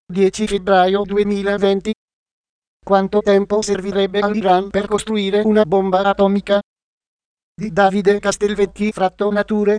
10 febbraio 2020. Quanto tempo servirebbe all'Iran per costruire una bomba atomica? Di Davide Castelvecchi Nature.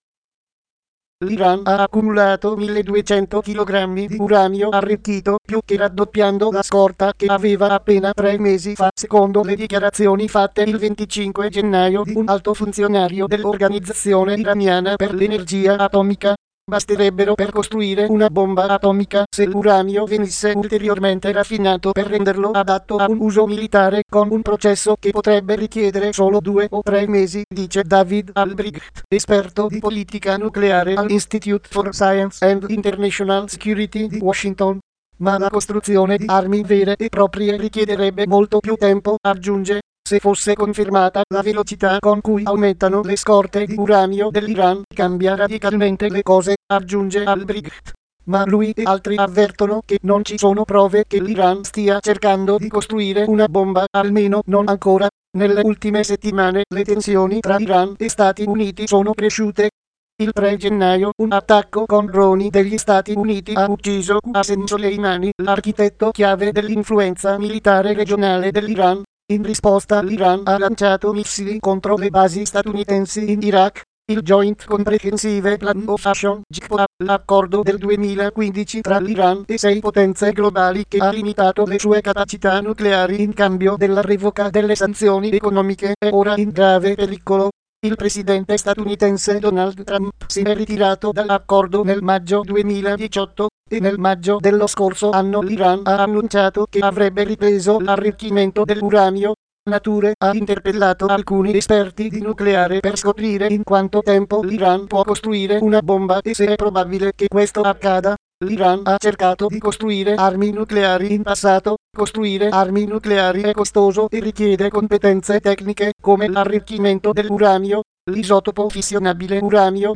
L'Iran ha accumulato 1200 kg di uranio arricchito, più che raddoppiando la scorta che aveva appena 3 mesi fa, secondo le dichiarazioni fatte il 25 gennaio di un alto funzionario dell'Organizzazione Iraniana per l'Energia Atomica. Basterebbero per costruire una bomba atomica se l'uranio venisse ulteriormente raffinato per renderlo adatto a un uso militare, con un processo che potrebbe richiedere solo 2 o 3 mesi, dice David Albrecht, esperto di politica nucleare all'Institute for Science and International Security di Washington. Ma la costruzione di armi vere e proprie richiederebbe molto più tempo, aggiunge. Se fosse confermata la velocità con cui aumentano le scorte di uranio dell'Iran, cambia radicalmente le cose, aggiunge Albrecht. Ma lui e altri avvertono che non ci sono prove che l'Iran stia cercando di costruire una bomba, almeno non ancora. Nelle ultime settimane le tensioni tra Iran e Stati Uniti sono cresciute. Il 3 gennaio un attacco con droni degli Stati Uniti ha ucciso Qasem Soleimani, l'architetto chiave dell'influenza militare regionale dell'Iran. In risposta l'Iran ha lanciato missili contro le basi statunitensi in Iraq. Il Joint Comprehensive Plan of Action (JCPOA), l'accordo del 2015 tra l'Iran e 6 potenze globali che ha limitato le sue capacità nucleari in cambio della revoca delle sanzioni economiche, è ora in grave pericolo. Il presidente statunitense Donald Trump si è ritirato dall'accordo nel maggio 2018 e nel maggio dello scorso anno l'Iran ha annunciato che avrebbe ripreso l'arricchimento dell'uranio. Nature ha interpellato alcuni esperti di nucleare per scoprire in quanto tempo l'Iran può costruire una bomba e se è probabile che questo accada. L'Iran ha cercato di costruire armi nucleari in passato. Costruire armi nucleari è costoso e richiede competenze tecniche come l'arricchimento dell'uranio. L'isotopo fissionabile uranio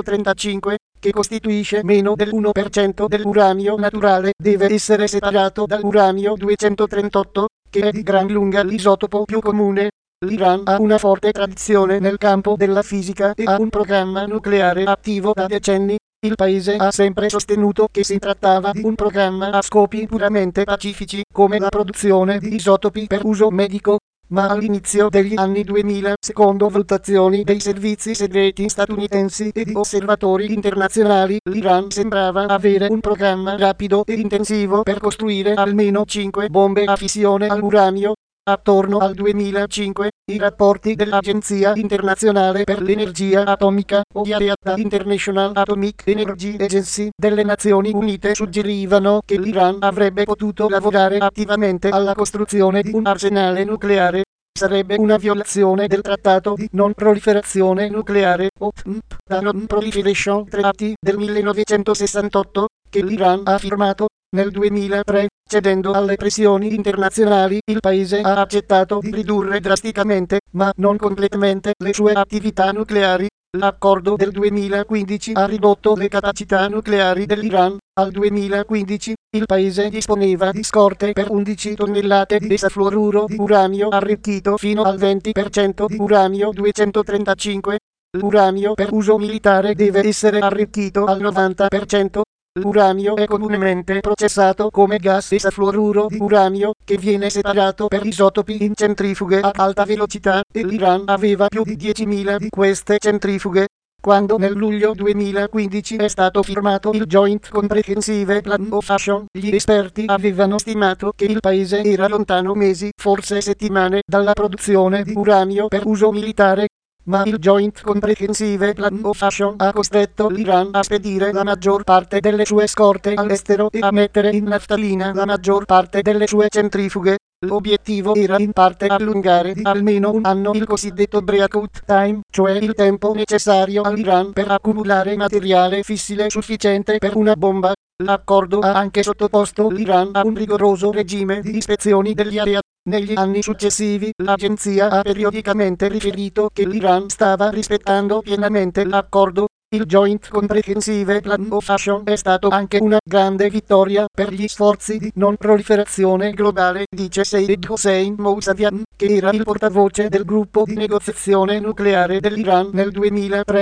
235, che costituisce meno del 1% dell'uranio naturale, deve essere separato dall'uranio 238, che è di gran lunga l'isotopo più comune. L'Iran ha una forte tradizione nel campo della fisica e ha un programma nucleare attivo da decenni. Il paese ha sempre sostenuto che si trattava di un programma a scopi puramente pacifici, come la produzione di isotopi per uso medico. Ma all'inizio degli anni 2000, secondo valutazioni dei servizi segreti statunitensi e di osservatori internazionali, l'Iran sembrava avere un programma rapido e intensivo per costruire almeno 5 bombe a fissione all'uranio. Attorno al 2005, i rapporti dell'Agenzia Internazionale per l'Energia Atomica, OIAEA, International Atomic Energy Agency, delle Nazioni Unite suggerivano che l'Iran avrebbe potuto lavorare attivamente alla costruzione di un arsenale nucleare. Sarebbe una violazione del Trattato di non proliferazione nucleare, o da Non Proliferation Treaty del 1968, che l'Iran ha firmato nel 2003. Cedendo alle pressioni internazionali, il paese ha accettato di ridurre drasticamente, ma non completamente, le sue attività nucleari. L'accordo del 2015 ha ridotto le capacità nucleari dell'Iran. Al 2015, il paese disponeva di scorte per 11 tonnellate di esafluoruro di uranio arricchito fino al 20% di uranio 235. L'uranio per uso militare deve essere arricchito al 90%. L'uranio è comunemente processato come gas esafluoruro di uranio, che viene separato per isotopi in centrifughe a alta velocità, e l'Iran aveva più di 10.000 di queste centrifughe. Quando nel luglio 2015 è stato firmato il Joint Comprehensive Plan of Action, gli esperti avevano stimato che il paese era lontano mesi, forse settimane, dalla produzione di uranio per uso militare. Ma il Joint Comprehensive Plan of Action ha costretto l'Iran a spedire la maggior parte delle sue scorte all'estero e a mettere in naftalina la maggior parte delle sue centrifughe. L'obiettivo era in parte allungare di almeno un anno il cosiddetto breakout time, cioè il tempo necessario all'Iran per accumulare materiale fissile sufficiente per una bomba. L'accordo ha anche sottoposto l'Iran a un rigoroso regime di ispezioni degli area. Negli anni successivi, l'agenzia ha periodicamente riferito che l'Iran stava rispettando pienamente l'accordo. Il Joint Comprehensive Plan of Action è stato anche una grande vittoria per gli sforzi di non proliferazione globale, dice Sayed Hossein Mousavian, che era il portavoce del gruppo di negoziazione nucleare dell'Iran nel 2003.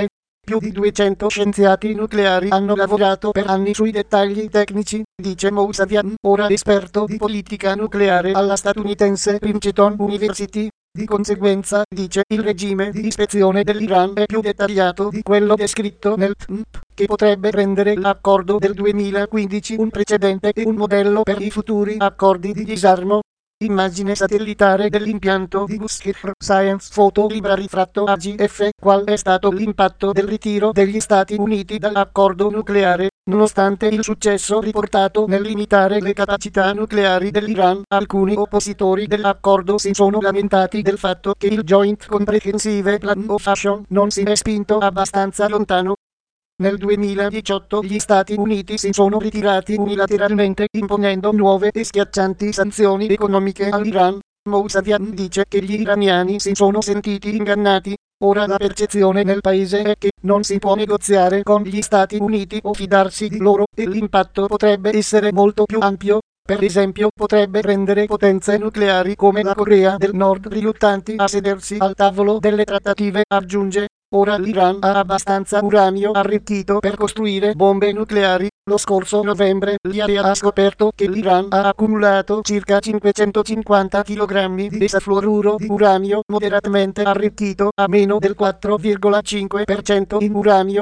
Più di 200 scienziati nucleari hanno lavorato per anni sui dettagli tecnici, dice Mousavian, ora esperto di politica nucleare alla statunitense Princeton University. Di conseguenza, dice, il regime di ispezione dell'Iran è più dettagliato di quello descritto nel TNP, che potrebbe rendere l'accordo del 2015 un precedente e un modello per i futuri accordi di disarmo. Immagine satellitare dell'impianto di Buscar Science Photo Library AGF. Qual è stato l'impatto del ritiro degli Stati Uniti dall'accordo nucleare? Nonostante il successo riportato nel limitare le capacità nucleari dell'Iran, alcuni oppositori dell'accordo si sono lamentati del fatto che il Joint Comprehensive Plan of Action non si è spinto abbastanza lontano. Nel 2018 gli Stati Uniti si sono ritirati unilateralmente imponendo nuove e schiaccianti sanzioni economiche all'Iran. Mousavian dice che gli iraniani si sono sentiti ingannati. Ora la percezione nel paese è che non si può negoziare con gli Stati Uniti o fidarsi di loro e l'impatto potrebbe essere molto più ampio. Per esempio potrebbe rendere potenze nucleari come la Corea del Nord riluttanti a sedersi al tavolo delle trattative, aggiunge. Ora l'Iran ha abbastanza uranio arricchito per costruire bombe nucleari. Lo scorso novembre l'IAEA ha scoperto che l'Iran ha accumulato circa 550 kg di esafluoruro di uranio moderatamente arricchito a meno del 4,5% in uranio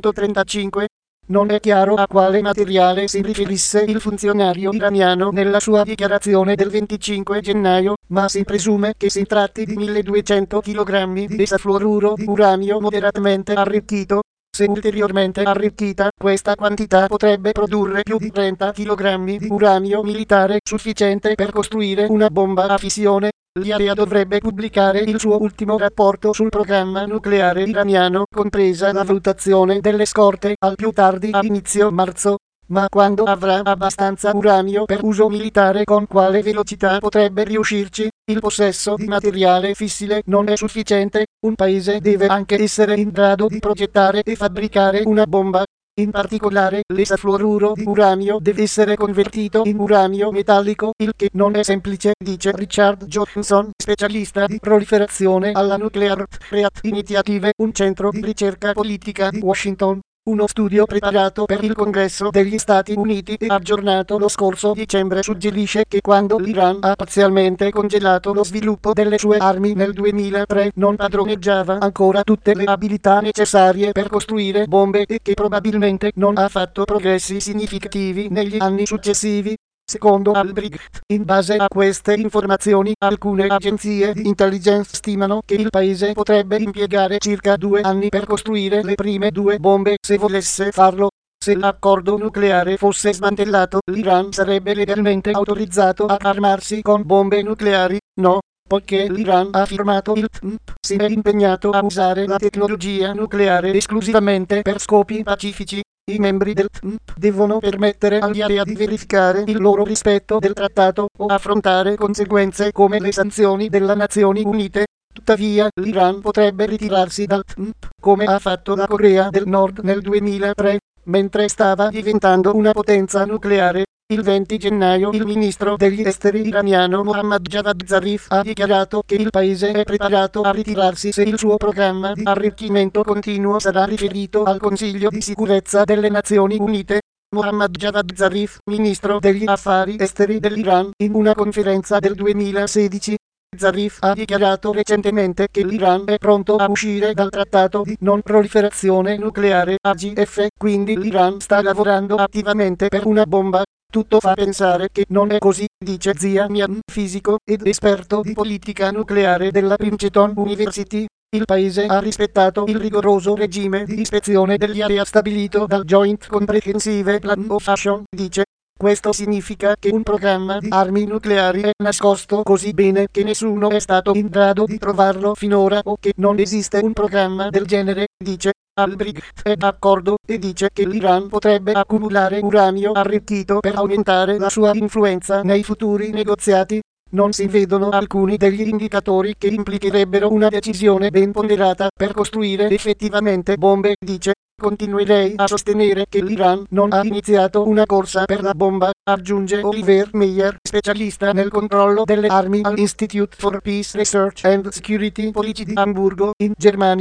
235. Non è chiaro a quale materiale si riferisse il funzionario iraniano nella sua dichiarazione del 25 gennaio, ma si presume che si tratti di 1200 kg di esafluoruro di uranio moderatamente arricchito. Se ulteriormente arricchita, questa quantità potrebbe produrre più di 30 kg di uranio militare, sufficiente per costruire una bomba a fissione. L'IAEA dovrebbe pubblicare il suo ultimo rapporto sul programma nucleare iraniano, compresa la valutazione delle scorte, al più tardi a inizio marzo. Ma quando avrà abbastanza uranio per uso militare, con quale velocità potrebbe riuscirci? Il possesso di materiale fissile non è sufficiente. Un paese deve anche essere in grado di progettare e fabbricare una bomba. In particolare, l'esafluoruro di uranio deve essere convertito in uranio metallico, il che non è semplice, dice Richard Johnson, specialista di proliferazione alla Nuclear Threat Initiative, un centro di ricerca politica di Washington. Uno studio preparato per il Congresso degli Stati Uniti e aggiornato lo scorso dicembre suggerisce che quando l'Iran ha parzialmente congelato lo sviluppo delle sue armi nel 2003 non padroneggiava ancora tutte le abilità necessarie per costruire bombe e che probabilmente non ha fatto progressi significativi negli anni successivi. Secondo Albrecht, in base a queste informazioni, alcune agenzie di intelligence stimano che il paese potrebbe impiegare circa 2 anni per costruire le prime 2 bombe se volesse farlo. Se l'accordo nucleare fosse smantellato, l'Iran sarebbe legalmente autorizzato ad armarsi con bombe nucleari? No, poiché l'Iran ha firmato il TNP, si è impegnato a usare la tecnologia nucleare esclusivamente per scopi pacifici. I membri del TNP devono permettere all'IAEA di verificare il loro rispetto del trattato o affrontare conseguenze come le sanzioni delle Nazioni Unite. Tuttavia, l'Iran potrebbe ritirarsi dal TNP, come ha fatto la Corea del Nord nel 2003, mentre stava diventando una potenza nucleare. Il 20 gennaio il ministro degli esteri iraniano Mohammad Javad Zarif ha dichiarato che il paese è preparato a ritirarsi se il suo programma di arricchimento continuo sarà riferito al Consiglio di sicurezza delle Nazioni Unite. Mohammad Javad Zarif, ministro degli affari esteri dell'Iran, in una conferenza del 2016. Zarif ha dichiarato recentemente che l'Iran è pronto a uscire dal trattato di non proliferazione nucleare AGF, quindi l'Iran sta lavorando attivamente per una bomba. Tutto fa pensare che non è così, dice Zia Mian, fisico ed esperto di politica nucleare della Princeton University. Il paese ha rispettato il rigoroso regime di ispezione dell'IAEA stabilito dal Joint Comprehensive Plan of Action, dice. Questo significa che un programma di armi nucleari è nascosto così bene che nessuno è stato in grado di trovarlo finora o che non esiste un programma del genere, dice. Albrecht è d'accordo e dice che l'Iran potrebbe accumulare uranio arricchito per aumentare la sua influenza nei futuri negoziati. Non si vedono alcuni degli indicatori che implicherebbero una decisione ben ponderata per costruire effettivamente bombe, dice. Continuerei a sostenere che l'Iran non ha iniziato una corsa per la bomba, aggiunge Oliver Meyer, specialista nel controllo delle armi all'Institute for Peace Research and Security Policy di Amburgo, in Germania.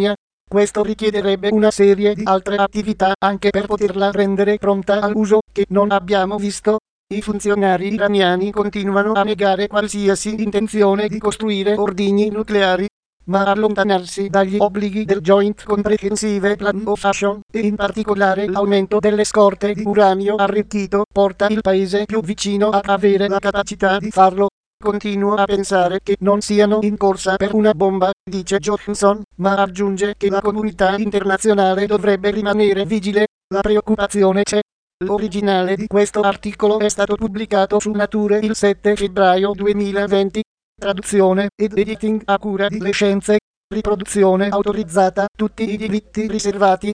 Questo richiederebbe una serie di altre attività anche per poterla rendere pronta all'uso, che non abbiamo visto. I funzionari iraniani continuano a negare qualsiasi intenzione di costruire ordigni nucleari, ma allontanarsi dagli obblighi del Joint Comprehensive Plan of Action, e in particolare l'aumento delle scorte di uranio arricchito, porta il paese più vicino a avere la capacità di farlo. Continuo a pensare che non siano in corsa per una bomba, dice Johnson, ma aggiunge che la comunità internazionale dovrebbe rimanere vigile. La preoccupazione c'è. L'originale di questo articolo è stato pubblicato su Nature il 7 febbraio 2020. Traduzione ed editing a cura di Le Scienze. Riproduzione autorizzata. Tutti i diritti riservati.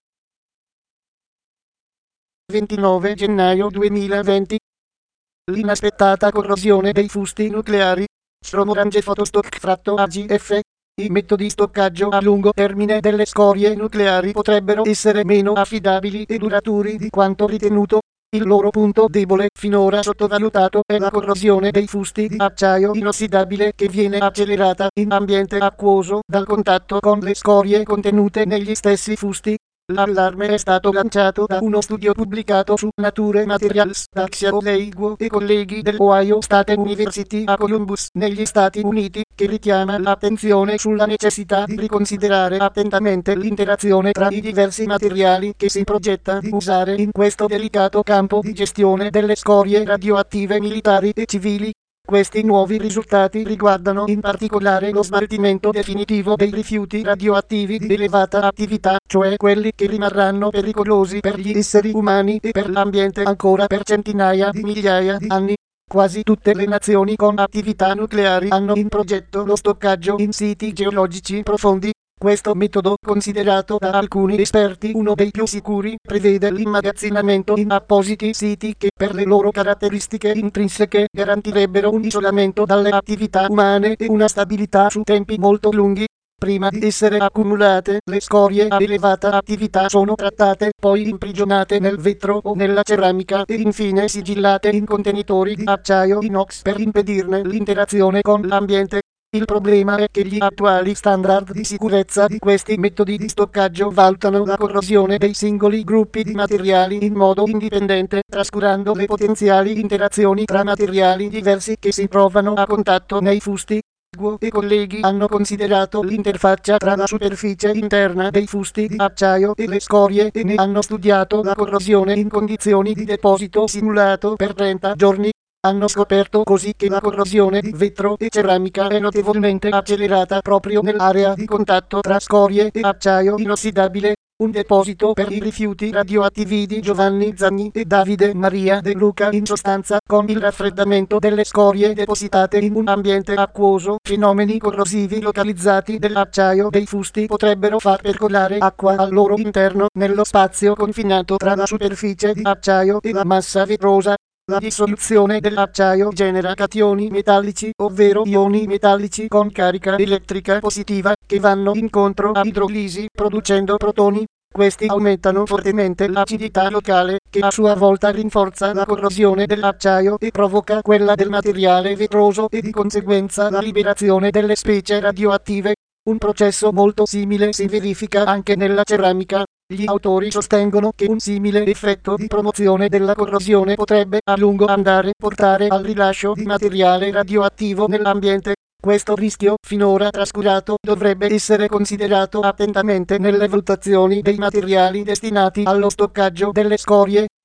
29 gennaio 2020. L'inaspettata corrosione dei fusti nucleari. Stromorange Photostock fratto AGF. I metodi di stoccaggio a lungo termine delle scorie nucleari potrebbero essere meno affidabili e duraturi di quanto ritenuto. Il loro punto debole, finora sottovalutato, è la corrosione dei fusti di acciaio inossidabile che viene accelerata in ambiente acquoso dal contatto con le scorie contenute negli stessi fusti. L'allarme è stato lanciato da uno studio pubblicato su Nature Materials da Xiao Leiguo e colleghi dell'Ohio State University a Columbus, negli Stati Uniti, che richiama l'attenzione sulla necessità di riconsiderare attentamente l'interazione tra i diversi materiali che si progetta di usare in questo delicato campo di gestione delle scorie radioattive militari e civili. Questi nuovi risultati riguardano in particolare lo smaltimento definitivo dei rifiuti radioattivi di elevata attività, cioè quelli che rimarranno pericolosi per gli esseri umani e per l'ambiente ancora per centinaia di migliaia di anni. Quasi tutte le nazioni con attività nucleari hanno in progetto lo stoccaggio in siti geologici profondi. Questo metodo, considerato da alcuni esperti uno dei più sicuri, prevede l'immagazzinamento in appositi siti che, per le loro caratteristiche intrinseche, garantirebbero un isolamento dalle attività umane e una stabilità su tempi molto lunghi. Prima di essere accumulate, le scorie a elevata attività sono trattate, poi imprigionate nel vetro o nella ceramica e infine sigillate in contenitori di acciaio inox per impedirne l'interazione con l'ambiente. Il problema è che gli attuali standard di sicurezza di questi metodi di stoccaggio valutano la corrosione dei singoli gruppi di materiali in modo indipendente, trascurando le potenziali interazioni tra materiali diversi che si trovano a contatto nei fusti. Guo e colleghi hanno considerato l'interfaccia tra la superficie interna dei fusti di acciaio e le scorie e ne hanno studiato la corrosione in condizioni di deposito simulato per 30 giorni. Hanno scoperto così che la corrosione di vetro e ceramica è notevolmente accelerata proprio nell'area di contatto tra scorie e acciaio inossidabile. Un deposito per i rifiuti radioattivi di Giovanni Zagni e Davide Maria De Luca, in sostanza, con il raffreddamento delle scorie depositate in un ambiente acquoso, fenomeni corrosivi localizzati dell'acciaio dei fusti potrebbero far percolare acqua al loro interno nello spazio confinato tra la superficie di acciaio e la massa vetrosa. La dissoluzione dell'acciaio genera cationi metallici, ovvero ioni metallici con carica elettrica positiva, che vanno incontro a idrolisi producendo protoni. Questi aumentano fortemente l'acidità locale, che a sua volta rinforza la corrosione dell'acciaio e provoca quella del materiale vetroso e di conseguenza la liberazione delle specie radioattive. Un processo molto simile si verifica anche nella ceramica. Gli autori sostengono che un simile effetto di promozione della corrosione potrebbe a lungo andare portare al rilascio di materiale radioattivo nell'ambiente. Questo rischio, finora trascurato, dovrebbe essere considerato attentamente nelle valutazioni dei materiali destinati allo stoccaggio delle scorie.